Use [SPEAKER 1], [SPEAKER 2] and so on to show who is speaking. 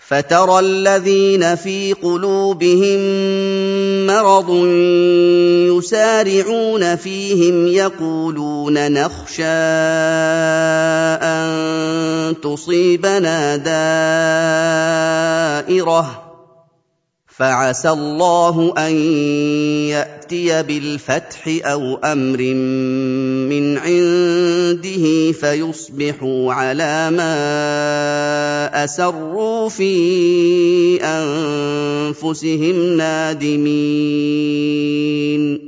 [SPEAKER 1] فَتَرَى الَّذِينَ فِي قُلُوبِهِم مَّرَضٌ يُسَارِعُونَ فِيهِمْ يَقُولُونَ نَخْشَىٰ أَن تُصِيبَنَا دَائِرَةٌ ۚ فَعَسَى اللَّهُ أَن يَأْتِيَ بِالْفَتْحِ أَوْ أَمْرٍ مِّنْ عِندِهِ فَيُصْبِحُوا عَلَىٰ مَا أَسَرُّوا فِي أَنفُسِهِمْ نَادِمِينَ